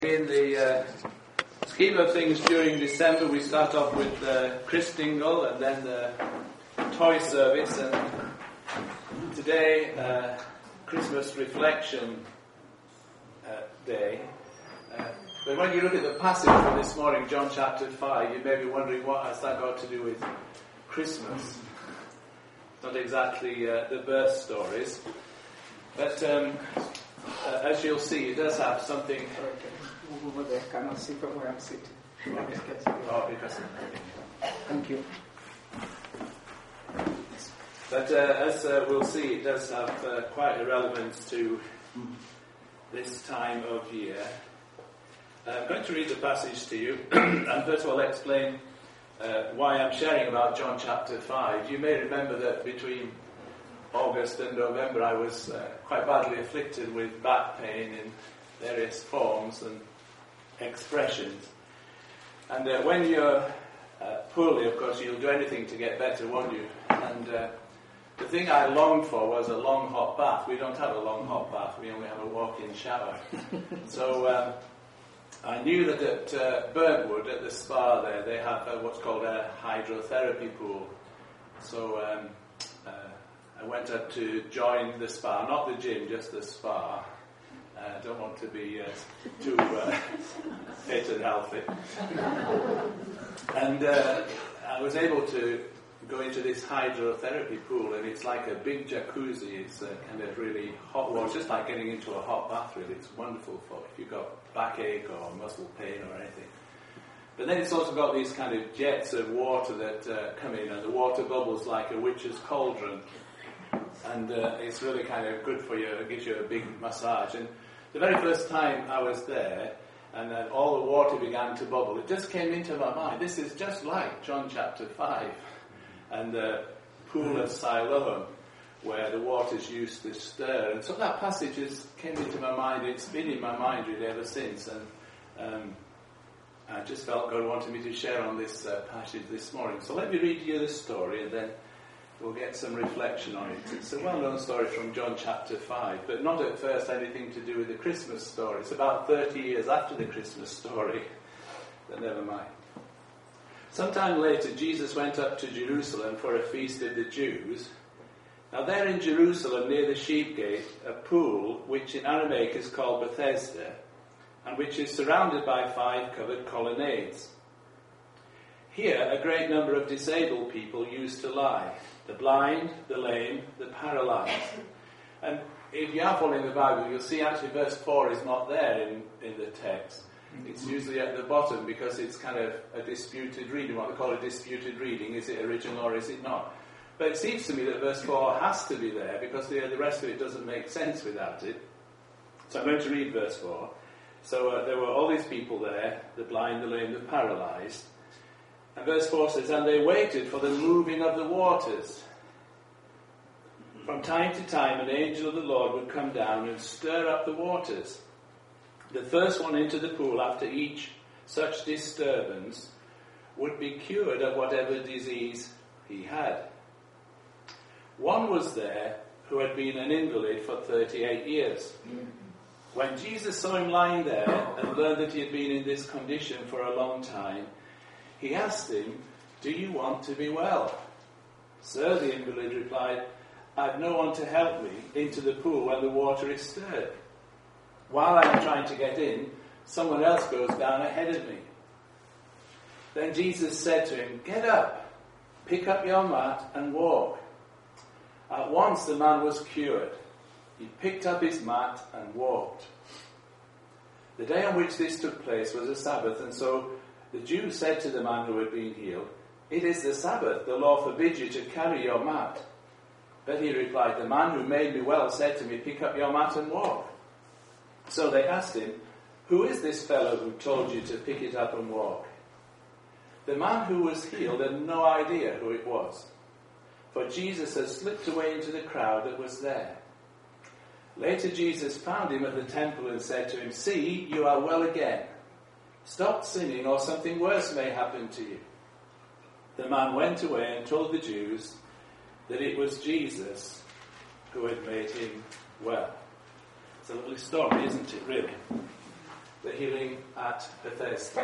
In the scheme of things during December, we start off with Chris Dingle and then the toy service, and today Christmas reflection day. But when you look at the passage for this morning, John chapter 5, you may be wondering, what has that got to do with Christmas? Not exactly the birth stories, but as you'll see, it does have something. Over there, cannot see from where I'm sitting. Okay. Thank you. But as we'll see, it does have quite a relevance to this time of year. I'm going to read the passage to you, and first of all explain why I'm sharing about John chapter 5. You may remember that between August and November I was quite badly afflicted with back pain in various forms and expressions. And when you're poorly, of course, you'll do anything to get better, won't you? And the thing I longed for was a long hot bath. We don't have a long hot bath, we only have a walk-in shower. So I knew that at Burntwood, at the spa there, they have what's called a hydrotherapy pool. So I went up to join the spa, not the gym, just the spa. I don't want to be too fit and healthy. And I was able to go into this hydrotherapy pool, and it's like a big jacuzzi. It's kind of really hot water, just like getting into a hot bath, really. It's wonderful for if you've got backache or muscle pain or anything. But then it's also got these kind of jets of water that come in, and the water bubbles like a witch's cauldron. And it's really kind of good for you. It gives you a big massage. And the very first time I was there, and then all the water began to bubble, it just came into my mind. This is just like John chapter 5 and the pool of Siloam, where the waters used to stir. And so that passage came into my mind. It's been in my mind really ever since. And I just felt God wanted me to share on this passage this morning. So let me read you the story, and then we'll get some reflection on it. It's a well-known story from John chapter 5, but not at first anything to do with the Christmas story. It's about 30 years after the Christmas story, but never mind. Sometime later, Jesus went up to Jerusalem for a feast of the Jews. Now there in Jerusalem, near the sheep gate, a pool, which in Aramaic is called Bethesda, and which is surrounded by 5 covered colonnades. Here, a great number of disabled people used to lie: the blind, the lame, the paralyzed. And if you are following the Bible, you'll see actually verse 4 is not there in the text. It's usually at the bottom because it's kind of a disputed reading, what we call a disputed reading. Is it original or is it not? But it seems to me that verse 4 has to be there because the rest of it doesn't make sense without it. So I'm going to read verse 4. So there were all these people there, the blind, the lame, the paralyzed. And verse 4 says, and they waited for the moving of the waters. From time to time, an angel of the Lord would come down and stir up the waters. The first one into the pool after each such disturbance would be cured of whatever disease he had. One was there who had been an invalid for 38 years. When Jesus saw him lying there and learned that he had been in this condition for a long time, he asked him, do you want to be well? Sir, the invalid replied, I've no one to help me into the pool when the water is stirred. While I am trying to get in, someone else goes down ahead of me. Then Jesus said to him, get up, pick up your mat and walk. At once the man was cured. He picked up his mat and walked. The day on which this took place was a Sabbath, and so the Jews said to the man who had been healed, it is the Sabbath, the law forbids you to carry your mat. But he replied, the man who made me well said to me, pick up your mat and walk. So they asked him, who is this fellow who told you to pick it up and walk? The man who was healed had no idea who it was, for Jesus had slipped away into the crowd that was there. Later Jesus found him at the temple and said to him, see, you are well again. Stop sinning, or something worse may happen to you. The man went away and told the Jews that it was Jesus who had made him well. It's a lovely story, isn't it, really? the healing at Bethesda.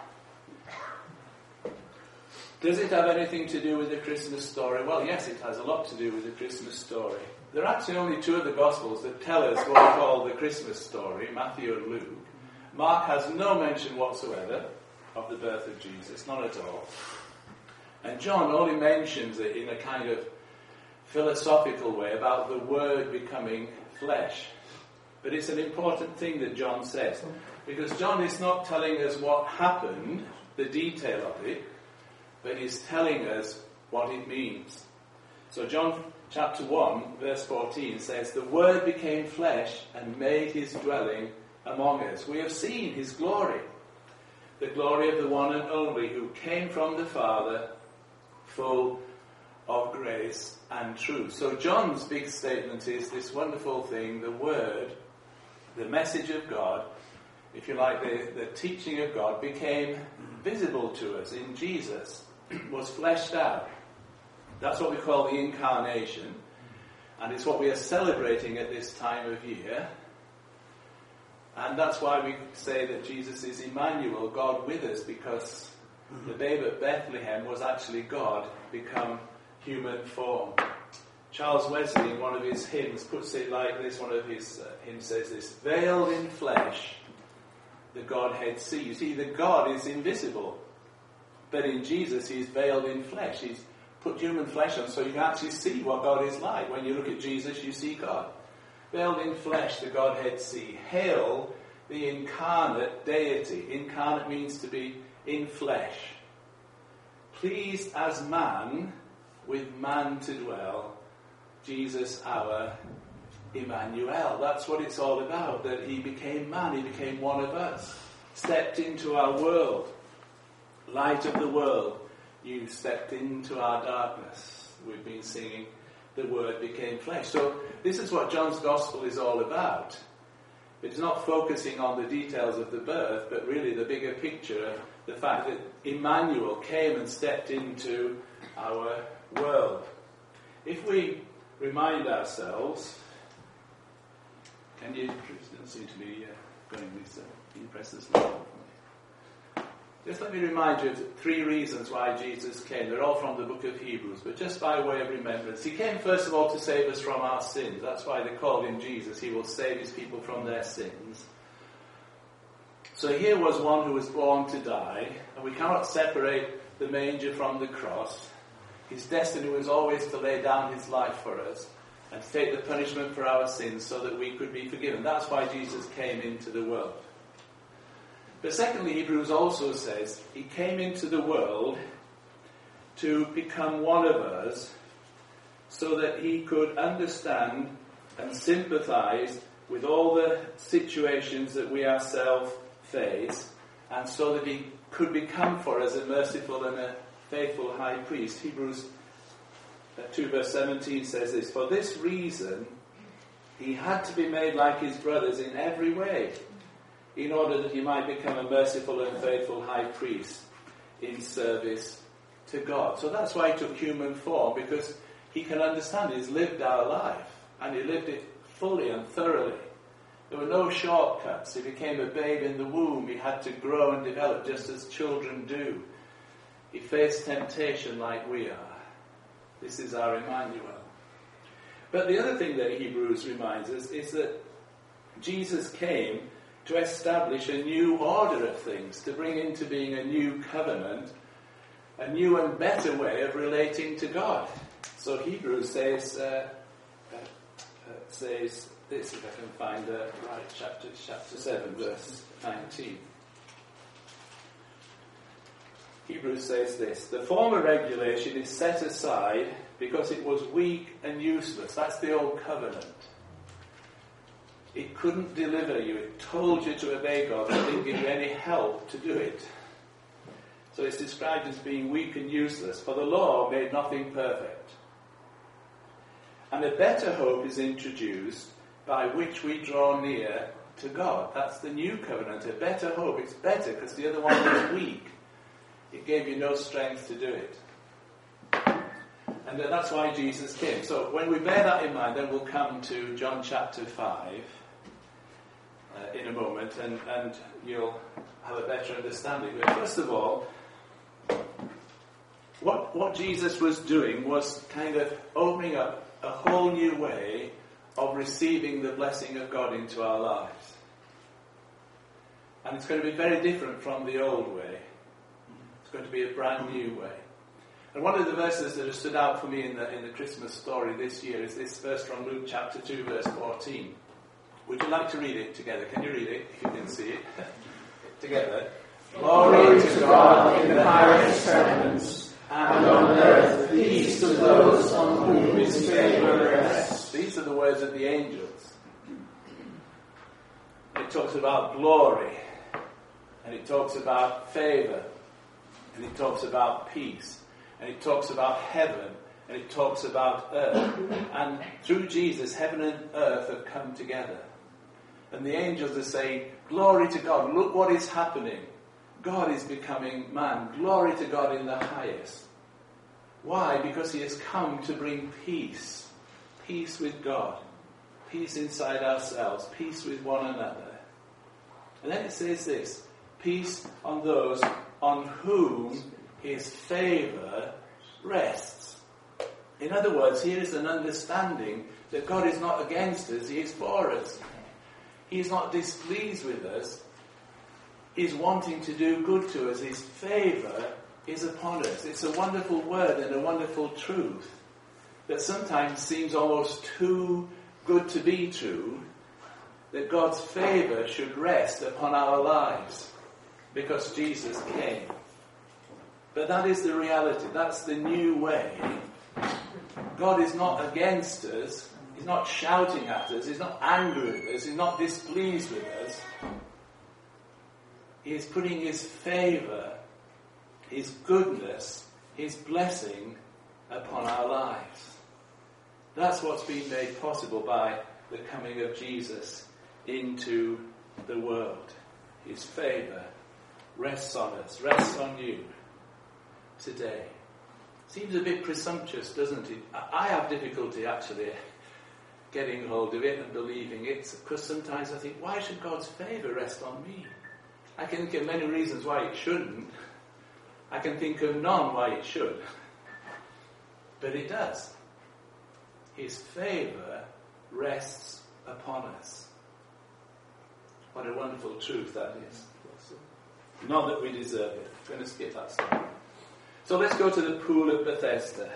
Does it have anything to do with the Christmas story? Well, yes, it has a lot to do with the Christmas story. There are actually only two of the Gospels that tell us what we call the Christmas story, Matthew and Luke. Mark has no mention whatsoever of the birth of Jesus, none at all. And John only mentions it in a kind of philosophical way about the Word becoming flesh. But it's an important thing that John says, because John is not telling us what happened, the detail of it, but he's telling us what it means. So John chapter 1, verse 14 says, "The Word became flesh and made his dwelling among us. We have seen his glory, the glory of the one and only who came from the Father, full of grace and truth." So John's big statement is this wonderful thing, the Word, the message of God, if you like, the teaching of God became visible to us in Jesus, was fleshed out. That's what we call the incarnation, and it's what we are celebrating at this time of year. And that's why we say that Jesus is Emmanuel, God with us, because the babe at Bethlehem was actually God become human form. Charles Wesley, in one of his hymns, puts it like this. One of his hymns says this: "Veiled in flesh, the Godhead see." You see, the God is invisible, but in Jesus he's veiled in flesh. He's put human flesh on so you can actually see what God is like. When you look at Jesus, you see God. Veiled in flesh, the Godhead see. Hail the incarnate deity. Incarnate means to be in flesh. Pleased as man, with man to dwell, Jesus our Emmanuel. That's what it's all about, that he became man, he became one of us, stepped into our world, light of the world. You stepped into our darkness. We've been singing, the Word became flesh. So this is what John's Gospel is all about. It's not focusing on the details of the birth, but really the bigger picture, the fact that Emmanuel came and stepped into our world. If we remind ourselves, can you, don't seem to be going with the impresses. Just let me remind you of three reasons why Jesus came. They're all from the book of Hebrews, but just by way of remembrance. He came first of all to save us from our sins. That's why they called him Jesus. He will save his people from their sins. So here was one who was born to die, and we cannot separate the manger from the cross. His destiny was always to lay down his life for us and to take the punishment for our sins so that we could be forgiven. That's why Jesus came into the world. But secondly, Hebrews also says he came into the world to become one of us so that he could understand and sympathize with all the situations that we ourselves face, and so that he could become for us a merciful and a faithful high priest. Hebrews 2 verse 17 says this: "For this reason he had to be made like his brothers in every way, in order that he might become a merciful and faithful high priest in service to God." So that's why he took human form, because he can understand he's lived our life, and he lived it fully and thoroughly. There were no shortcuts. He became a babe in the womb. He had to grow and develop just as children do. He faced temptation like we are. This is our Emmanuel. But the other thing that Hebrews reminds us is that Jesus came to establish a new order of things, to bring into being a new covenant, a new and better way of relating to God. So Hebrews says this, if I can find the right chapter 7, verse 19. Hebrews says this: "The former regulation is set aside because it was weak and useless." That's the old covenant. It couldn't deliver you. It told you to obey God, but it didn't give you any help to do it. So it's described as being weak and useless, for the law made nothing perfect. And a better hope is introduced by which we draw near to God. That's the new covenant, a better hope. It's better because the other one was weak. It gave you no strength to do it. And that's why Jesus came. So when we bear that in mind, then we'll come to John chapter 5. in a moment, and you'll have a better understanding. But first of all, what Jesus was doing was kind of opening up a whole new way of receiving the blessing of God into our lives. And it's going to be very different from the old way. It's going to be a brand new way. And one of the verses that has stood out for me in the Christmas story this year is this verse from Luke chapter 2, verse 14. Would you like to read it together? Can you read it, if you can see it? Together. Glory to God in the highest heavens, and on earth peace to those on whom his favor rests. These are the words of the angels. It talks about glory, and it talks about favor, and it talks about peace, and it talks about heaven, and it talks about earth. And through Jesus, heaven and earth have come together. And the angels are saying, glory to God, look what is happening. God is becoming man. Glory to God in the highest. Why? Because he has come to bring peace. Peace with God. Peace inside ourselves. Peace with one another. And then it says this, peace on those on whom his favor rests. In other words, here is an understanding that God is not against us, he is for us. He is not displeased with us. He's wanting to do good to us. His favor is upon us. It's a wonderful word and a wonderful truth that sometimes seems almost too good to be true, that God's favor should rest upon our lives because Jesus came. But that is the reality. That's the new way. God is not against us. He's not shouting at us. He's not angry with us. He's not displeased with us. He is putting his favor, his goodness, his blessing upon our lives. That's what's been made possible by the coming of Jesus into the world. His favor rests on us, rests on you today. Seems a bit presumptuous, doesn't it? I have difficulty actually getting hold of it and believing it, because sometimes I think, why should God's favour rest on me? I can think of many reasons why it shouldn't. I can think of none why it should. But it does. His favour rests upon us. What a wonderful truth that is. Not that we deserve it. I'm going to skip that story. So let's go to the pool of Bethesda.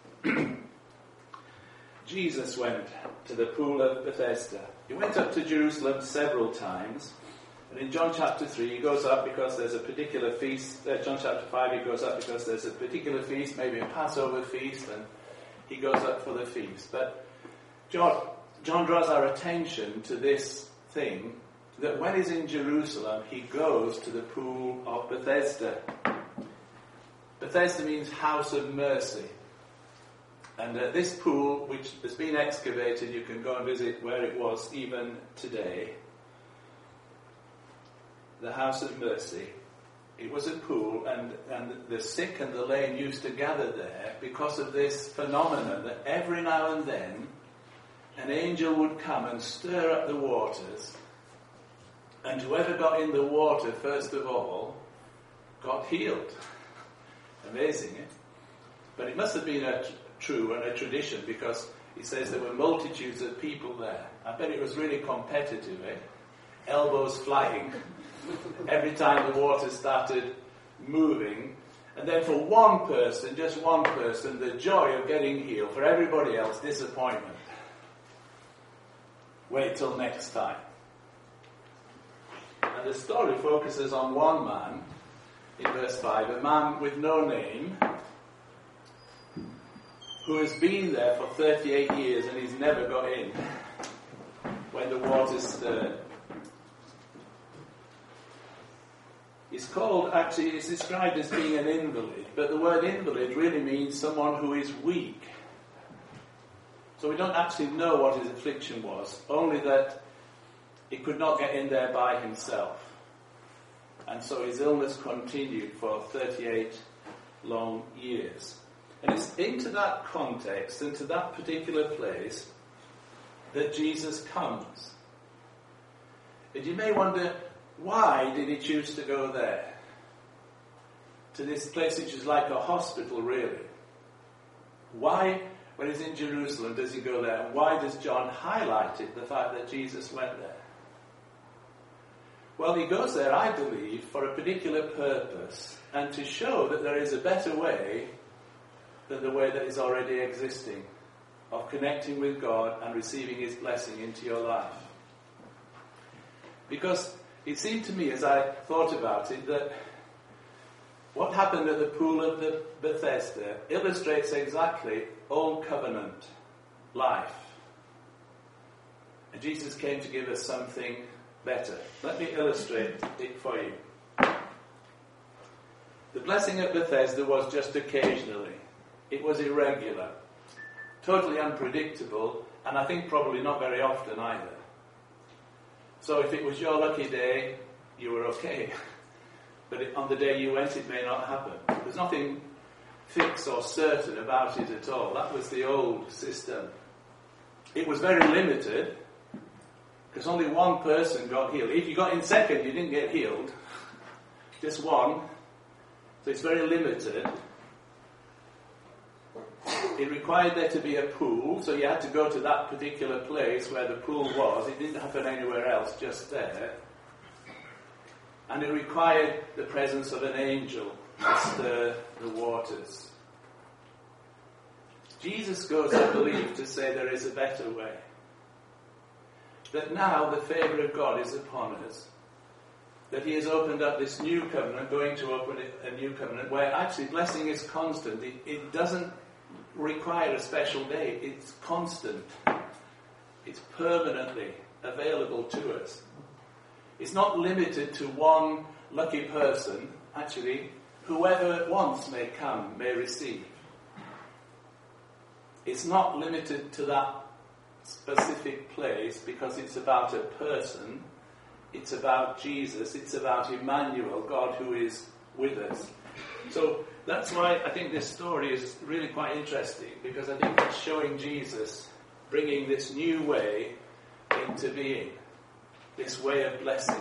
Jesus went to the pool of Bethesda. He went up to Jerusalem several times. And in John chapter 3, he goes up because there's a particular feast. John chapter 5, he goes up because there's a particular feast, maybe a Passover feast, and he goes up for the feast. But John draws our attention to this thing, that when he's in Jerusalem, he goes to the pool of Bethesda. Bethesda means house of mercy. And this pool, which has been excavated, you can go and visit where it was even today. The house of mercy. It was a pool, and the sick and the lame used to gather there because of this phenomenon that every now and then an angel would come and stir up the waters, and whoever got in the water first of all got healed. Amazing, eh? But it must have been true and a tradition, because it says there were multitudes of people there. I bet it was really competitive, eh? Elbows flying every time the water started moving. And then for one person, just one person, the joy of getting healed. For everybody else, disappointment. Wait till next time. And the story focuses on one man, in verse 5, a man with no name, who has been there for 38 years and he's never got in when the water's stirred. It's described as being an invalid, but the word invalid really means someone who is weak. So we don't actually know what his affliction was, only that he could not get in there by himself. And so his illness continued for 38 long years. And it's into that context, into that particular place, that Jesus comes. And you may wonder, why did he choose to go there? To this place which is like a hospital, really. Why, when he's in Jerusalem, does he go there? And why does John highlight it, the fact that Jesus went there? Well, he goes there, I believe, for a particular purpose, and to show that there is a better way than the way that is already existing, of connecting with God and receiving his blessing into your life. Because it seemed to me, as I thought about it, that what happened at the pool of the Bethesda illustrates exactly Old Covenant life. And Jesus came to give us something better. Let me illustrate it for you. The blessing at Bethesda was just occasionally. It was irregular, totally unpredictable, and I think probably not very often either. So if it was your lucky day, you were okay. But on the day you went, it may not happen. There's nothing fixed or certain about it at all. That was the old system. It was very limited, because only one person got healed. If you got in second, you didn't get healed. Just one. So it's very limited. It required there to be a pool, so you had to go to that particular place where the pool was. It didn't happen anywhere else, just there. And it required the presence of an angel to stir the waters. Jesus goes, I believe, to say there is a better way. That now the favour of God is upon us. That he has opened up this new covenant, going to open a new covenant, where actually blessing is constant. It doesn't require a special day. It's constant. It's permanently available to us. It's not limited to one lucky person. Actually, whoever wants may come, may receive. It's not limited to that specific place because it's about a person. It's about Jesus. It's about Emmanuel, God who is with us. So that's why I think this story is really quite interesting, because I think it's showing Jesus bringing this new way into being, this way of blessing.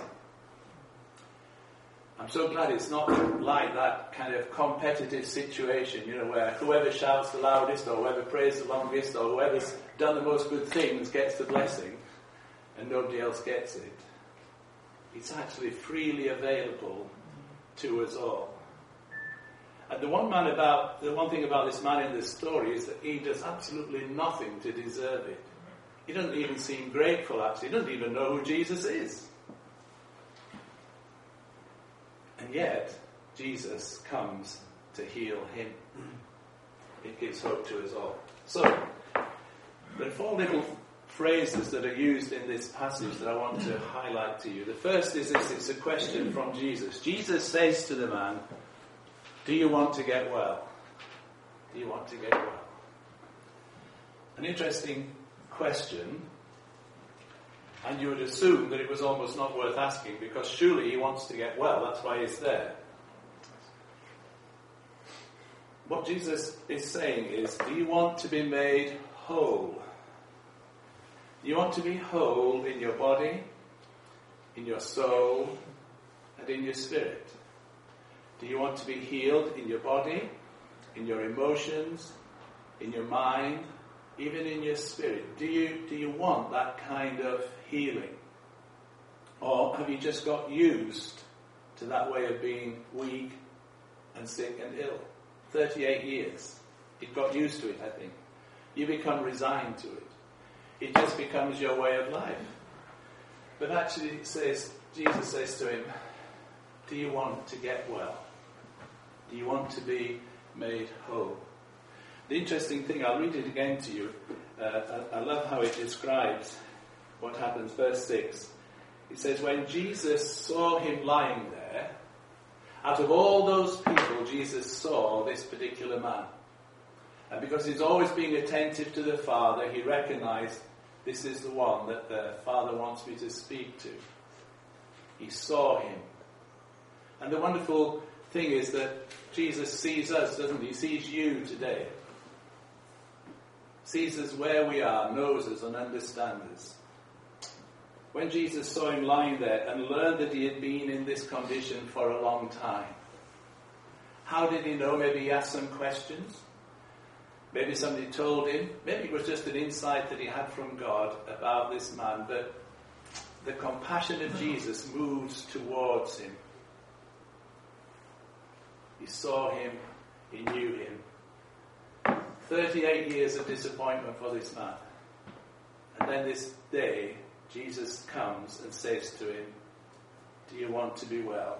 I'm so glad it's not like that kind of competitive situation, where whoever shouts the loudest or whoever prays the longest or whoever's done the most good things gets the blessing and nobody else gets it. It's actually freely available to us all. And the one thing about this man in this story is that he does absolutely nothing to deserve it. He doesn't even seem grateful, actually. He doesn't even know who Jesus is. And yet, Jesus comes to heal him. It gives hope to us all. So, there are 4 little phrases that are used in this passage that I want to highlight to you. The first is this: it's a question from Jesus. Jesus says to the man, "Do you want to get well? Do you want to get well?" An interesting question, and you would assume that it was almost not worth asking, because surely he wants to get well, that's why he's there. What Jesus is saying is, do you want to be made whole? Do you want to be whole in your body, in your soul, and in your spirit? Do you want to be healed in your body, in your emotions, in your mind, even in your spirit? Do you want that kind of healing? Or have you just got used to that way of being weak and sick and ill? 38 years. You've got used to it, I think. You become resigned to it. It just becomes your way of life. But actually, Jesus says to him, do you want to get well? Do you want to be made whole? The interesting thing, I'll read it again to you. I love how it describes what happens. Verse 6. It says, when Jesus saw him lying there, out of all those people, Jesus saw this particular man. And because he's always being attentive to the Father, he recognized this is the one that the Father wants me to speak to. He saw him. And the wonderful thing is that Jesus sees us, doesn't he? He sees you today. Sees us where we are, knows us and understands us. When Jesus saw him lying there and learned that he had been in this condition for a long time, how did he know? Maybe he asked some questions. Maybe somebody told him. Maybe it was just an insight that he had from God about this man. But the compassion of Jesus moves towards him. He saw him. He knew him. 38 years of disappointment for this man. And then this day, Jesus comes and says to him, "Do you want to be well?"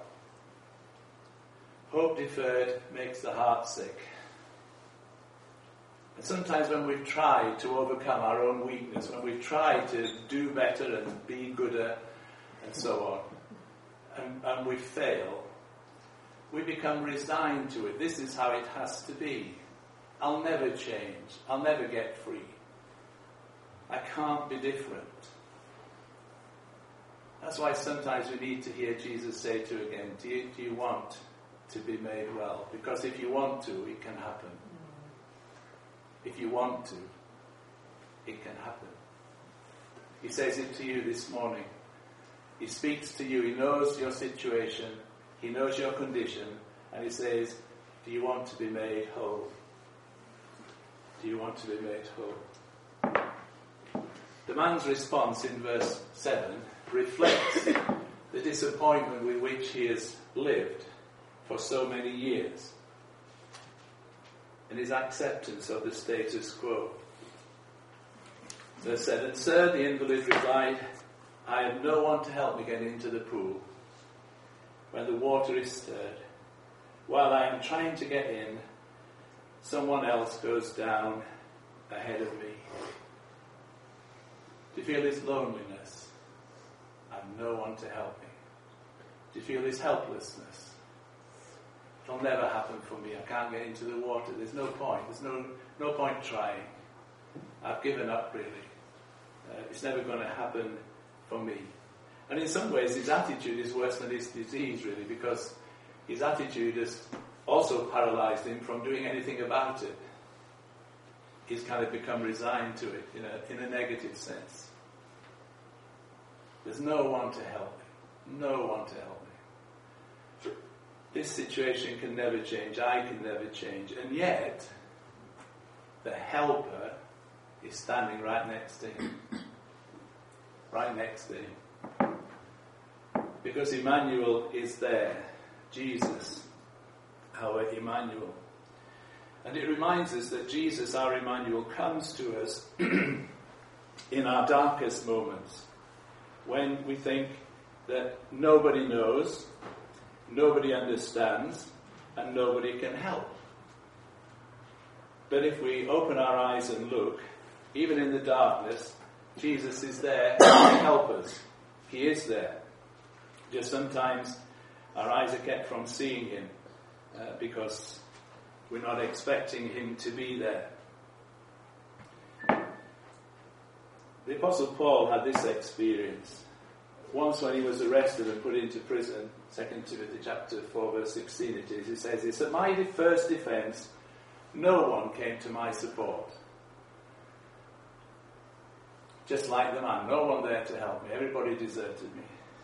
Hope deferred makes the heart sick. And sometimes when we've tried to overcome our own weakness, when we've tried to do better and be gooder and so on, and we fail, we become resigned to it. This is how it has to be. I'll never change. I'll never get free. I can't be different. That's why sometimes we need to hear Jesus say to again, do you want to be made well? Because if you want to, it can happen. If you want to, it can happen. He says it to you this morning. He speaks to you. He knows your situation. He knows your condition. And he says, do you want to be made whole? Do you want to be made whole? The man's response in verse 7 reflects the disappointment with which he has lived for so many years and his acceptance of the status quo. Verse 7, "Sir," the invalid replied, "I have no one to help me get into the pool when the water is stirred. While I am trying to get in, someone else goes down ahead of me." Do you feel his loneliness? I have no one to help me. Do you feel his helplessness? It'll never happen for me. I can't get into the water. There's no point. There's no point trying. I've given up, really. It's never going to happen for me. And in some ways, his attitude is worse than his disease, really, because his attitude has also paralyzed him from doing anything about it. He's kind of become resigned to it in a negative sense. There's no one to help me. No one to help me. This situation can never change. I can never change. And yet, the helper is standing right next to him. Right next to him. Because Emmanuel is there. Jesus, our Emmanuel. And it reminds us that Jesus, our Emmanuel, comes to us in our darkest moments, when we think that nobody knows, nobody understands, and nobody can help. But if we open our eyes and look, even in the darkness, Jesus is there to help us. He is there. Just sometimes our eyes are kept from seeing him because we're not expecting him to be there. The Apostle Paul had this experience. Once when he was arrested and put into prison, 2 Timothy chapter 4 verse 16 it is, he says this, "At my first defence, no one came to my support." Just like the man, no one there to help me. Everybody deserted me.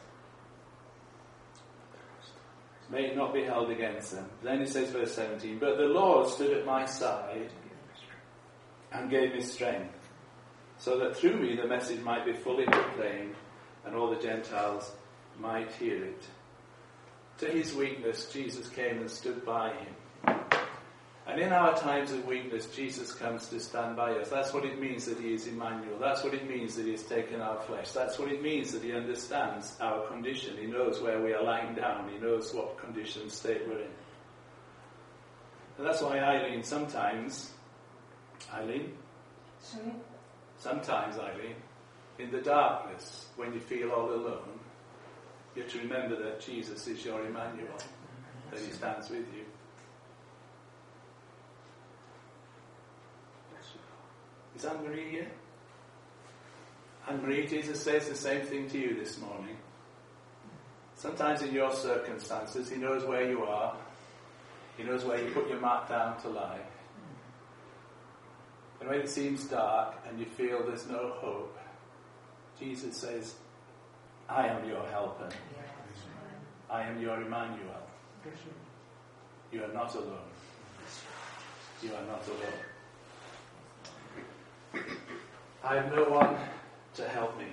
May it not be held against them. Then he says, verse 17, "But the Lord stood at my side and gave me strength, so that through me the message might be fully proclaimed, and all the Gentiles might hear it." To his weakness, Jesus came and stood by him. And in our times of weakness, Jesus comes to stand by us. That's what it means that he is Emmanuel. That's what it means that he has taken our flesh. That's what it means that he understands our condition. He knows where we are lying down. He knows what condition state we're in. And that's why sometimes, Eileen, in the darkness, when you feel all alone, you have to remember that Jesus is your Emmanuel, that he stands with you. Is Anne-Marie here? Anne-Marie, Jesus says the same thing to you this morning. Sometimes in your circumstances, he knows where you are. He knows where you put your mat down to lie. And when it seems dark and you feel there's no hope, Jesus says, I am your helper. I am your Emmanuel. You are not alone. You are not alone. I have no one to help me.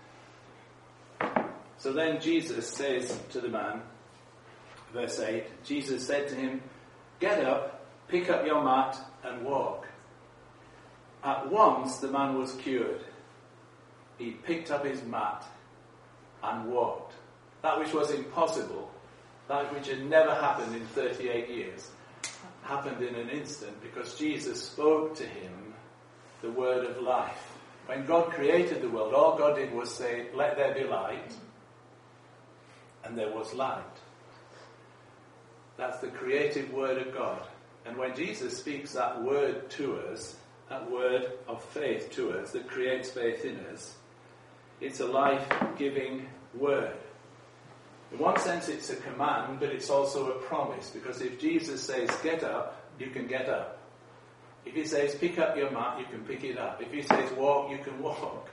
So then Jesus says to the man, verse 8, Jesus said to him, "Get up, pick up your mat and walk." At once the man was cured. He picked up his mat and walked. That which was impossible, that which had never happened in 38 years, happened in an instant because Jesus spoke to him the word of life. When God created the world, all God did was say, "Let there be light," and there was light. That's the creative word of God. And when Jesus speaks that word to us, that word of faith to us that creates faith in us, it's a life-giving word. In one sense it's a command, but it's also a promise, because if Jesus says get up, you can get up. If he says pick up your mat, you can pick it up. If he says walk, you can walk.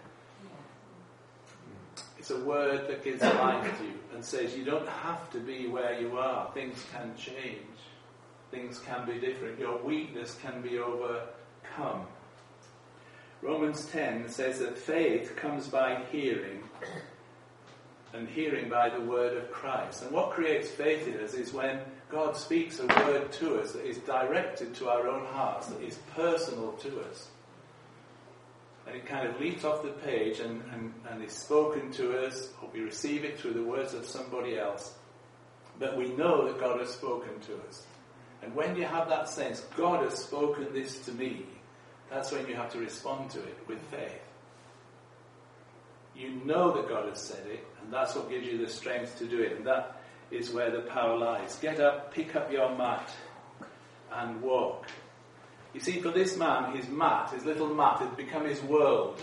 It's a word that gives life to you and says you don't have to be where you are. Things can change. Things can be different. Your weakness can be overcome. Romans 10 says that faith comes by hearing, and hearing by the word of Christ. And what creates faith in us is when God speaks a word to us that is directed to our own hearts, that is personal to us. And it kind of leaps off the page and is spoken to us, or we receive it through the words of somebody else. But we know that God has spoken to us. And when you have that sense, God has spoken this to me, that's when you have to respond to it with faith. You know that God has said it, and that's what gives you the strength to do it. And that is where the power lies. Get up, pick up your mat, and walk. You see, for this man, his mat, his little mat, had become his world.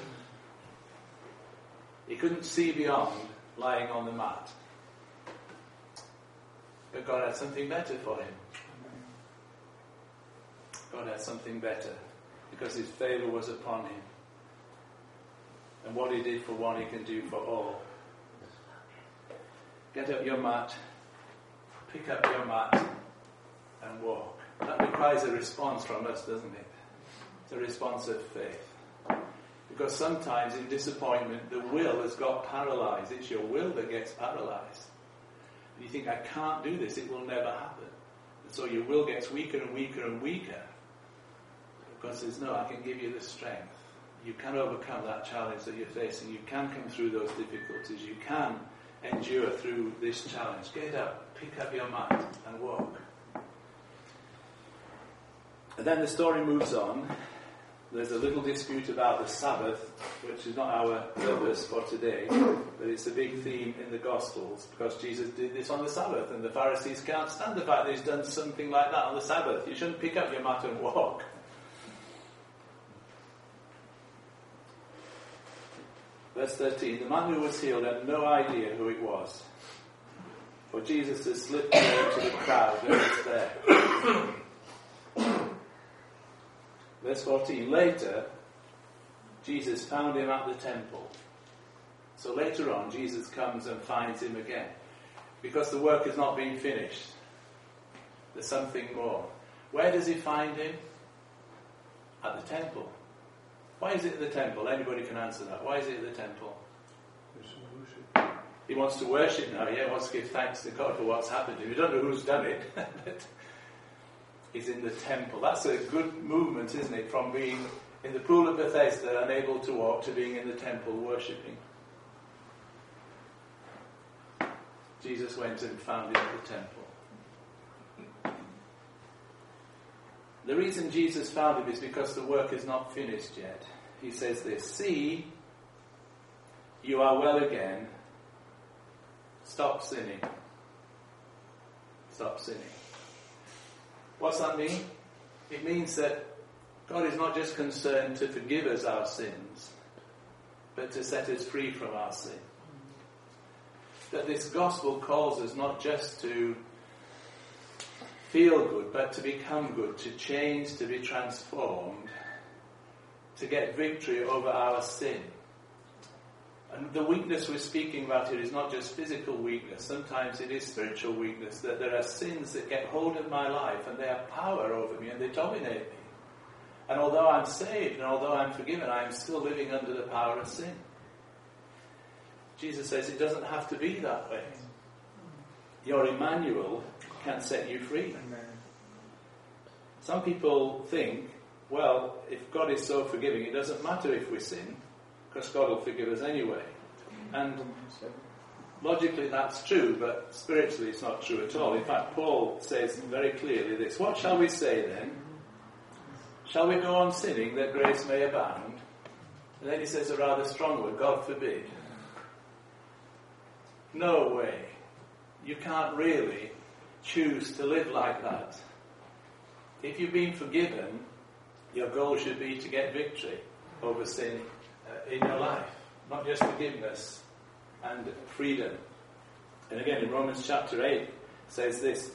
He couldn't see beyond lying on the mat. But God had something better for him. God had something better, because his favour was upon him. And what he did for one, he can do for all. Get up your mat, pick up your mat, and walk. That requires a response from us, doesn't it? It's a response of faith. Because sometimes in disappointment, the will has got paralysed. It's your will that gets paralysed. You think, I can't do this, it will never happen. And so your will gets weaker and weaker and weaker. God says, no, I can give you the strength. You can overcome that challenge that you're facing. You can come through those difficulties. You can endure through this challenge. Get up, pick up your mat, and walk. And then the story moves on. There's a little dispute about the Sabbath, which is not our purpose for today, but it's a big theme in the Gospels, because Jesus did this on the Sabbath, and the Pharisees can't stand the fact that he's done something like that on the Sabbath. You shouldn't pick up your mat and walk. Verse 13, the man who was healed had no idea who it was, for Jesus had slipped away to the crowd that was there. Verse 14, later, Jesus found him at the temple. So later on, Jesus comes and finds him again, because the work has not been finished. There's something more. Where does he find him? At the temple. Why is it at the temple? Anybody can answer that. Why is it at the temple? He wants to worship now, yeah? He wants to give thanks to God for what's happened to him. We don't know who's done it, but he's in the temple. That's a good movement, isn't it? From being in the pool of Bethesda, unable to walk, to being in the temple worshipping. Jesus went and found him at the temple. The reason Jesus found him is because the work is not finished yet. He says this, see, you are well again. Stop sinning. Stop sinning. What's that mean? It means that God is not just concerned to forgive us our sins, but to set us free from our sin. That this gospel calls us not just to feel good, but to become good, to change, to be transformed, to get victory over our sin. And the weakness we're speaking about here is not just physical weakness. Sometimes it is spiritual weakness, that there are sins that get hold of my life and they have power over me and they dominate me. And although I'm saved and although I'm forgiven, I am still living under the power of sin. Jesus says it doesn't have to be that way. Your Emmanuel can set you free. Amen. Some people think, well, if God is so forgiving, it doesn't matter if we sin, because God will forgive us anyway. And logically that's true, but spiritually it's not true at all. In fact, Paul says very clearly this: what shall we say then? Shall we go on sinning that grace may abound? And then he says a rather strong word: God forbid. No way. You can't really choose to live like that. If you've been forgiven, your goal should be to get victory over sin in your life, not just forgiveness and freedom. And again, in Romans chapter 8 says this: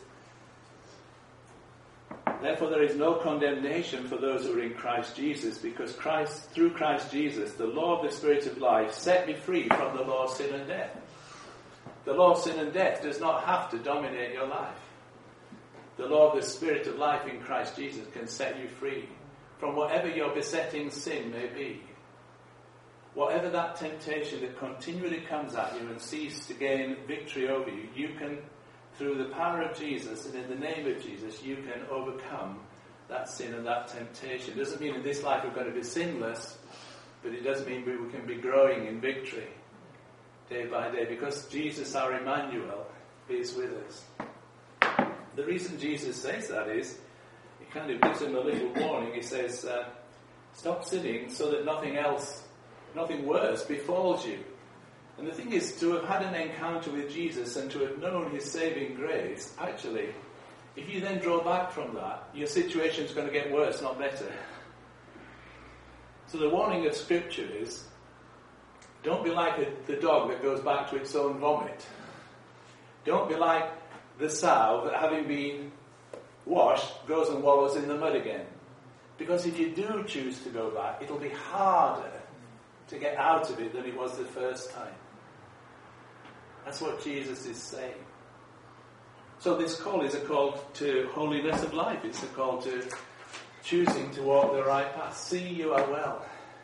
therefore there is no condemnation for those who are in Christ Jesus, because through Christ Jesus, the law of the Spirit of life set me free from the law of sin and death. The law of sin and death does not have to dominate your life. The law of the Spirit of life in Christ Jesus can set you free from whatever your besetting sin may be. Whatever that temptation that continually comes at you and seeks to gain victory over you, you can, through the power of Jesus and in the name of Jesus, you can overcome that sin and that temptation. It doesn't mean in this life we're going to be sinless, but it does mean we can be growing in victory day by day, because Jesus, our Emmanuel, is with us. The reason Jesus says that is, he kind of gives him a little warning. He says, stop sinning so that nothing worse befalls you. And the thing is, to have had an encounter with Jesus and to have known his saving grace, actually, if you then draw back from that, your situation is going to get worse, not better. So the warning of Scripture is, don't be like the dog that goes back to its own vomit. Don't be like the sow that, having been washed, goes and wallows in the mud again. Because if you do choose to go back, it'll be harder to get out of it than it was the first time. That's what Jesus is saying. So this call is a call to holiness of life. It's a call to choosing to walk the right path. See, you are well.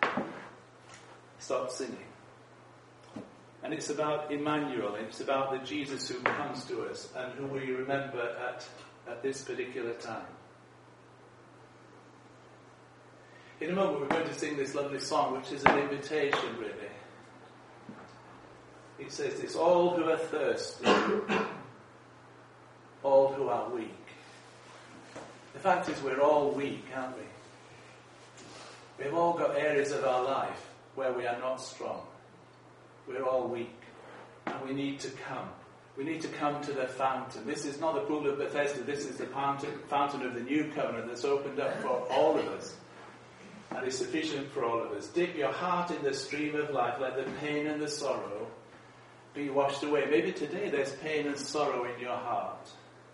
Stop sinning. And it's about Emmanuel. It's about the Jesus who comes to us and who we remember at this particular time. In a moment we're going to sing this lovely song, which is an invitation, really. It says this: all who are thirsty, all who are weak. The fact is, we're all weak, aren't we? We've all got areas of our life where we are not strong. We're all weak, and we need to come. We need to come to the fountain. This is not the pool of Bethesda. This is the fountain of the new covenant that's opened up for all of us, and is sufficient for all of us. Dip your heart in the stream of life. Let the pain and the sorrow be washed away. Maybe today there's pain and sorrow in your heart.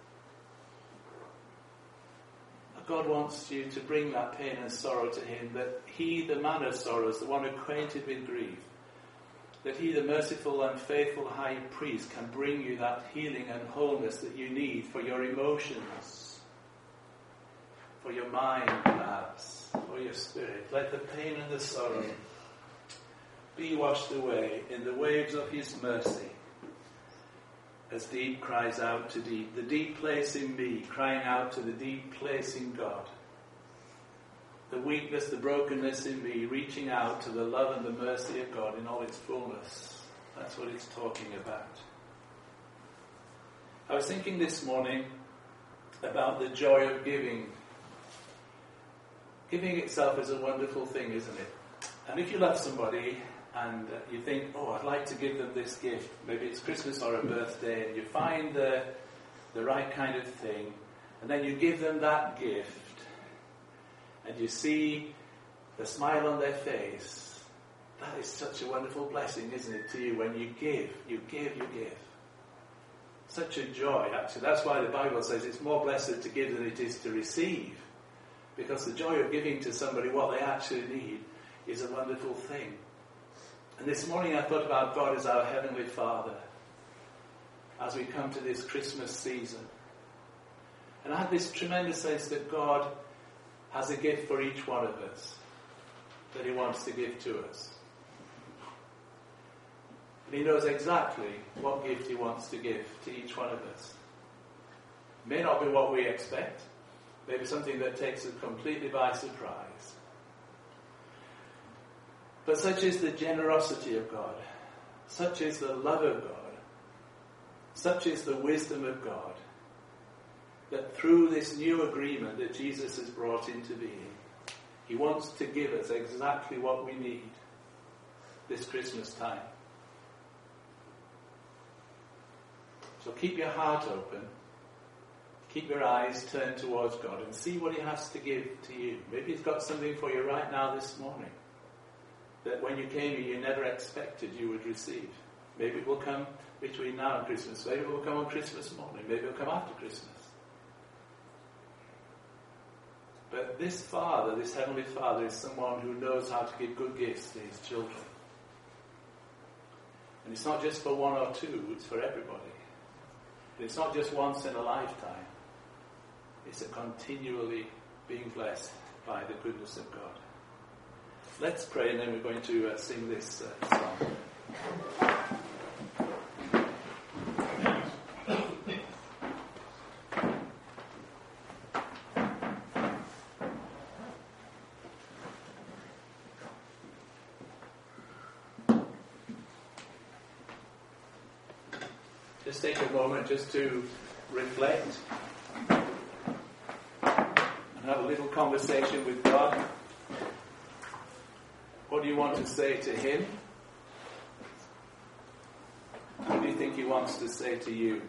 God wants you to bring that pain and sorrow to him, that he, the man of sorrows, the one acquainted with grief, that he, the merciful and faithful high priest, can bring you that healing and wholeness that you need for your emotions, for your mind perhaps, for your spirit. Let the pain and the sorrow be washed away in the waves of his mercy, as deep cries out to deep. The deep place in me crying out to the deep place in God. The weakness, the brokenness in me reaching out to the love and the mercy of God in all its fullness. That's what it's talking about. I was thinking this morning about the joy of giving. Giving itself is a wonderful thing, isn't it? And if you love somebody and you think, oh, I'd like to give them this gift, maybe it's Christmas or a birthday, and you find the right kind of thing, and then you give them that gift, and you see the smile on their face, that is such a wonderful blessing, isn't it, to you? When you give. Such a joy, actually. That's why the Bible says it's more blessed to give than it is to receive. Because the joy of giving to somebody what they actually need is a wonderful thing. And this morning I thought about God as our Heavenly Father as we come to this Christmas season. And I had this tremendous sense that God has a gift for each one of us that he wants to give to us. And he knows exactly what gift he wants to give to each one of us. It may not be what we expect. Maybe something that takes us completely by surprise. But such is the generosity of God. Such is the love of God. Such is the wisdom of God, that through this new agreement that Jesus has brought into being, he wants to give us exactly what we need this Christmas time. So keep your heart open, keep your eyes turned towards God and see what he has to give to you. Maybe he's got something for you right now this morning that when you came here you never expected you would receive. Maybe it will come between now and Christmas. Maybe it will come on Christmas morning. Maybe it will come after Christmas. But this Father, this Heavenly Father, is someone who knows how to give good gifts to his children. And it's not just for one or two, it's for everybody. And it's not just once in a lifetime. It's a continually being blessed by the goodness of God. Let's pray and then we're going to sing this song. Just take a moment just to reflect and have a little conversation with God. What do you want to say to him? What do you think he wants to say to you?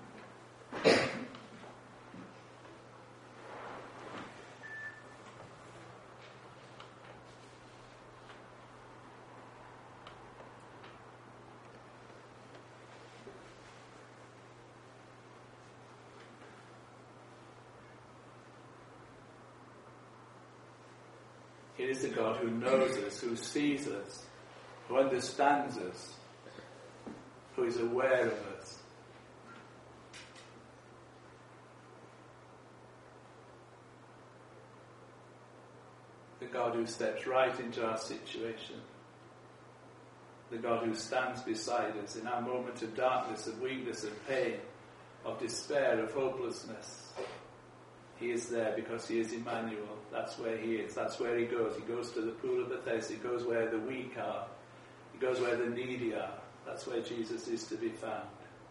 It is the God who knows us, who sees us, who understands us, who is aware of us. The God who steps right into our situation. The God who stands beside us in our moment of darkness, of weakness, of pain, of despair, of hopelessness. He is there because he is Emmanuel. That's where he is. That's where he goes. He goes to the pool of Bethesda. He goes where the weak are. He goes where the needy are. That's where Jesus is to be found.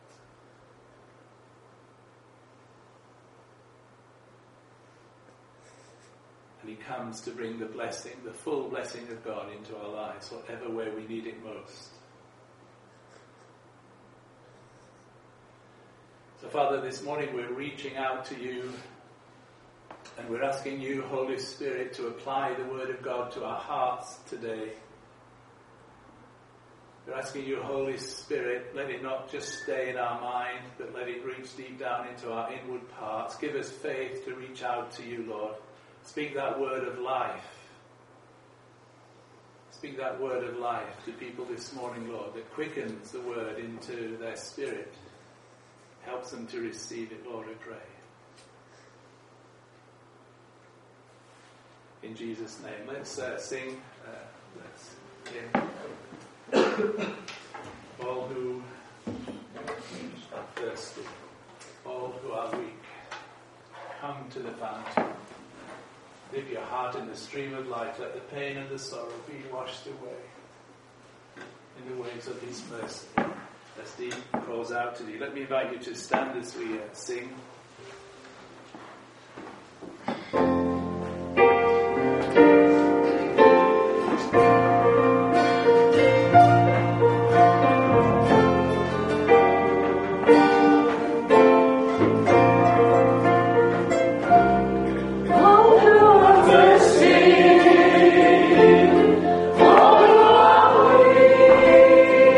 And he comes to bring the blessing, the full blessing of God into our lives, whatever way we need it most. So, Father, this morning we're reaching out to you. And we're asking you, Holy Spirit, to apply the Word of God to our hearts today. We're asking you, Holy Spirit, let it not just stay in our mind, but let it reach deep down into our inward parts. Give us faith to reach out to you, Lord. Speak that word of life. Speak that word of life to people this morning, Lord, that quickens the word into their spirit. Helps them to receive it, Lord, we pray. In Jesus' name. Let's sing. Let's hymn. All who are thirsty, all who are weak, come to the fountain. Dip your heart in the stream of life. Let the pain and the sorrow be washed away in the waves of his mercy. As he calls out to thee. Let me invite you to stand as we sing.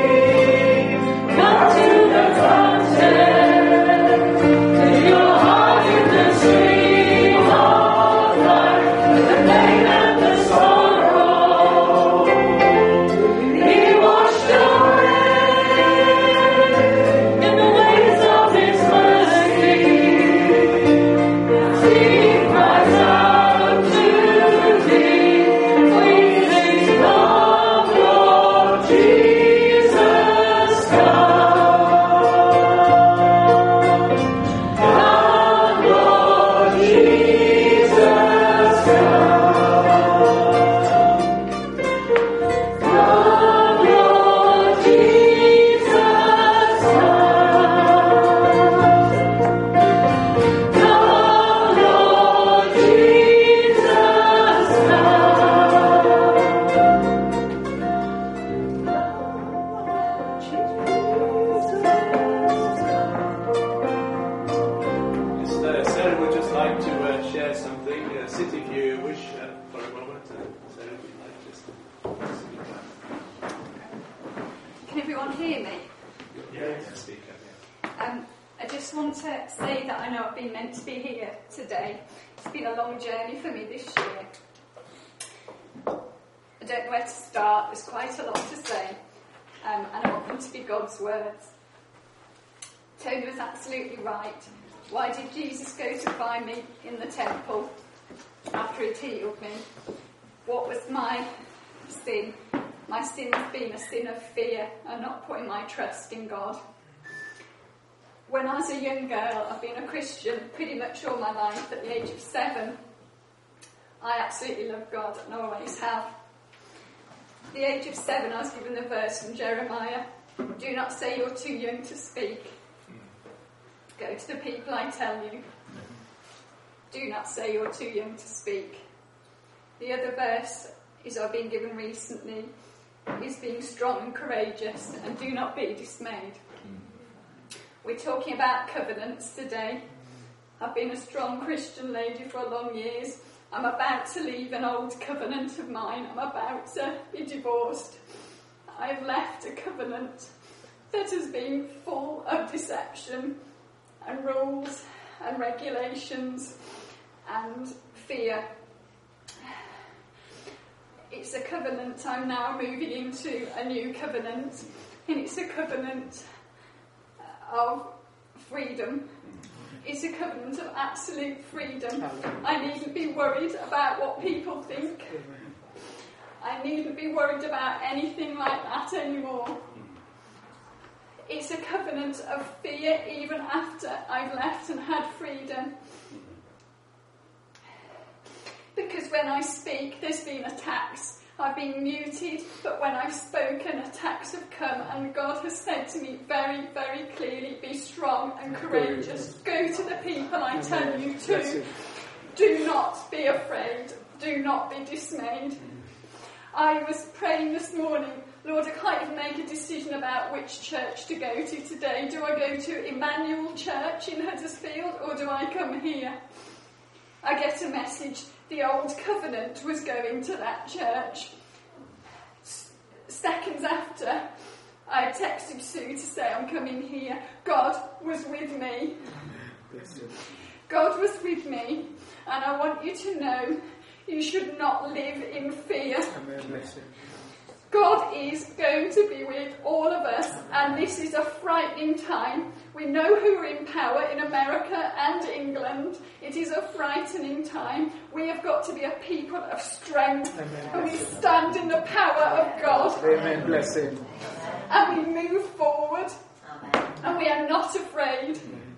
Come to the fountain, to your heart. sit if you wish for a moment. Sarah, would you like just to speak up? Can everyone hear me? Yeah, speak up, yeah. I just want to say that I know I've been meant to be here today. It's been a long journey for me this year. I don't know where to start. There's quite a lot to say. And I want them to be God's words. Tony was absolutely right. Why did Jesus go to find me in the temple after he'd healed me? What was my sin? My sin has been a sin of fear and not putting my trust in God. When I was a young girl, I've been a Christian pretty much all my life. At the age of 7, I absolutely love God and always have. At the age of 7, I was given the verse from Jeremiah, "Do not say you're too young to speak. Go to the people I tell you. Do not say you're too young to speak." The other verse is I've been given recently, is being strong and courageous and do not be dismayed. We're talking about covenants today. I've been a strong Christian lady for long years. I'm about to leave an old covenant of mine. I'm about to be divorced. I've left a covenant that has been full of deception and rules and regulations and fear. It's a covenant. I'm now moving into a new covenant, and it's a covenant of freedom. It's a covenant of absolute freedom. I needn't be worried about what people think. I needn't be worried about anything like that anymore. It's a covenant of fear even after I've left and had freedom. Because when I speak, there's been attacks. I've been muted, but when I've spoken, attacks have come, and God has said to me very, very clearly, be strong and courageous. Go to the people I tell you to. Do not be afraid. Do not be dismayed. I was praying this morning, Lord, I can't even make a decision about which church to go to today. Do I go to Emmanuel Church in Huddersfield, or do I come here? I get a message. The old covenant was going to that church. Seconds after, I texted Sue to say I'm coming here. God was with me. God was with me. And I want you to know you should not live in fear. God is going to be with all of us, and this is a frightening time. We know who are in power in America and England. It is a frightening time. We have got to be a people of strength, and we stand in the power of God. Amen. Bless him. And we move forward, and we are not afraid.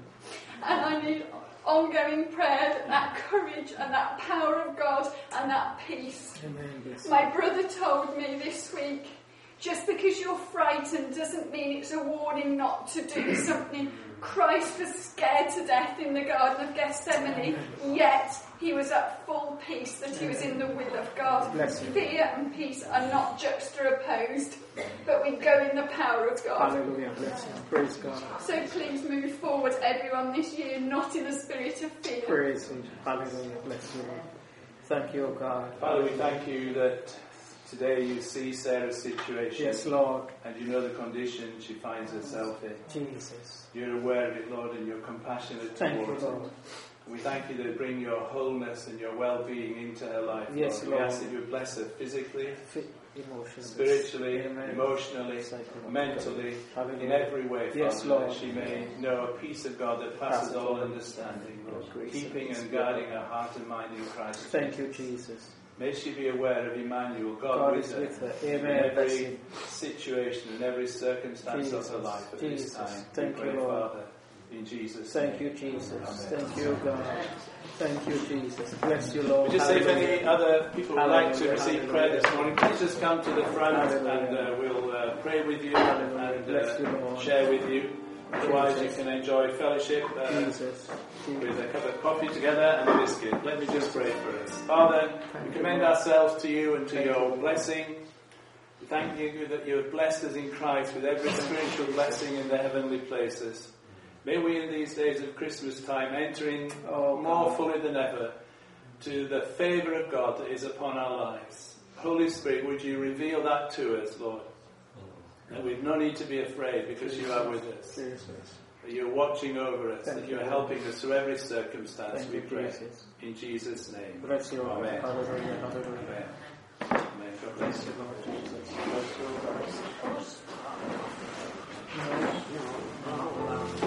And I need ongoing prayer, that courage and that power of God and that peace. Amen. My brother told me this week, just because you're frightened doesn't mean it's a warning not to do something. Christ was scared to death in the Garden of Gethsemane, yet he was at full peace that he was in the will of God. Fear and peace are not juxtaposed, but we go in the power of God. Hallelujah. Bless him. Praise God. So please move forward, everyone, this year, not in a spirit of fear. Praise him. Hallelujah. Bless you, Lord. Thank you, O God. Father, we thank you that today you see Sarah's situation. Yes, Lord. And you know the condition she finds herself in. Jesus. You're aware of it, Lord, and you're compassionate Thank towards you, it. Lord. We thank you that bring your wholeness and your well-being into her life, Yes, Lord. Lord. We ask that you bless her physically, Emotionally, spiritually, Amen. emotionally, mentally, Hallelujah. in every way, Father, Yes, Lord. that she may know a peace of God that passes all understanding, Lord, Grace keeping and and peace. guarding her heart and mind in Christ. Thank you, Jesus. May she be aware of Emmanuel, God God with is her, with her. in Amen. every situation and every circumstance of her life at Jesus. this time. Thank we pray, you, Lord. Father, in Jesus' Thank name. you, Jesus. Amen. Thank you, God. Thank you, Jesus. Bless you, Lord. We just say if Hallelujah. any other people would like to Hallelujah. receive prayer this morning, please just come to the front Hallelujah. and we'll pray with you Hallelujah. and Bless you, Lord. share with you. Otherwise, you Jesus. can enjoy fellowship Jesus. with a cup of coffee together and a biscuit. Let me just pray for us. Father, we commend ourselves to you and to your blessing. We thank you that you have blessed us in Christ with every spiritual blessing in the heavenly places. May we in these days of Christmas time enter in more fully than ever to the favour of God that is upon our lives. Holy Spirit, would you reveal that to us, Lord? That we've no need to be afraid because you are with us. That you're watching over us, that you're helping us through every circumstance, we pray. In Jesus' name. Amen. Amen. Amen. God bless you, Lord Jesus.